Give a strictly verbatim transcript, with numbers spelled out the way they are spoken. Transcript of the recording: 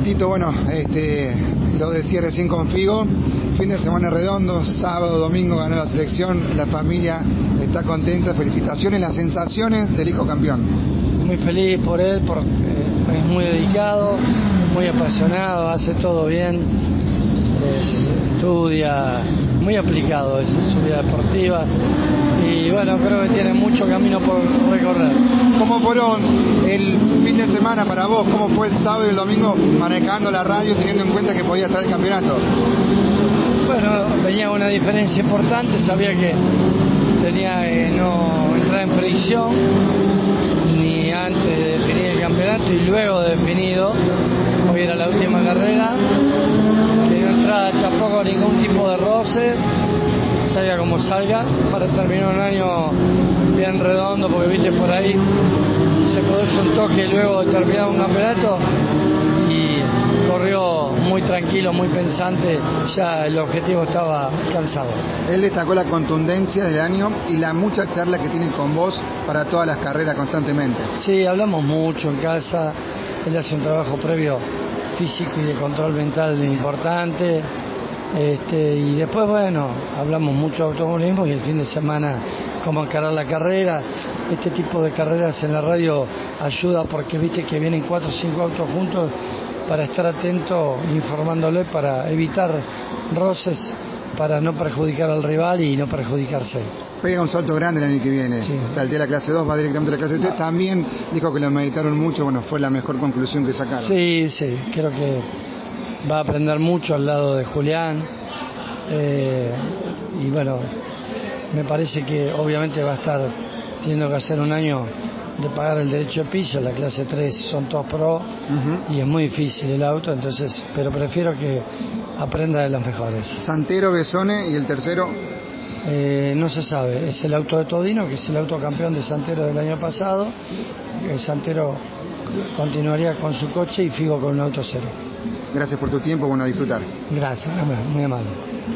Tito, bueno, este, lo decía recién con Figo, fin de semana redondo, sábado, domingo ganó la selección, la familia está contenta, felicitaciones, las sensaciones del hijo campeón. Muy feliz por él, porque es muy dedicado, muy apasionado, hace todo bien, es, estudia, muy aplicado es su vida deportiva y bueno, creo que tiene mucho camino por recorrer. ¿Cómo fueron el fin de semana para vos? ¿Cómo fue el sábado y el domingo manejando la radio teniendo en cuenta que podía estar el campeonato? Bueno, venía una diferencia importante, sabía que tenía que no entrar en fricción ni antes de definir el campeonato y luego de definido, hoy era la última carrera, que no entrara tampoco ningún tipo de roce, salga como salga, para terminar un año bien redondo, porque viste por ahí se produce un toque luego de terminar un campeonato y corrió muy tranquilo, muy pensante, ya el objetivo estaba alcanzado. Él destacó la contundencia del año y la mucha charla que tiene con vos para todas las carreras constantemente. Sí, hablamos mucho en casa, él hace un trabajo previo físico y de control mental importante, este, y después bueno, hablamos mucho de automovilismo y el fin de semana cómo encarar la carrera. Este tipo de carreras en la radio ayuda porque viste que vienen cuatro o cinco autos juntos, para estar atento, informándole, para evitar roces, para no perjudicar al rival y no perjudicarse. Pega un salto grande el año que viene, sí. Saltea la clase dos, va directamente a la clase tres, ah. También dijo que lo meditaron mucho, bueno, fue la mejor conclusión que sacaron. Sí, sí, creo que va a aprender mucho al lado de Julián, eh, y bueno, me parece que obviamente va a estar teniendo que hacer un año de pagar el derecho de piso, la clase tres son todos pro, uh-huh. Y es muy difícil el auto, entonces, pero prefiero que aprenda de los mejores. Santero, Besone y el tercero. Eh, no se sabe, es el auto de Todino, que es el auto campeón de Santero del año pasado. El Santero continuaría con su coche y Figo con un auto cero. Gracias por tu tiempo, bueno, a disfrutar. Gracias, muy amable.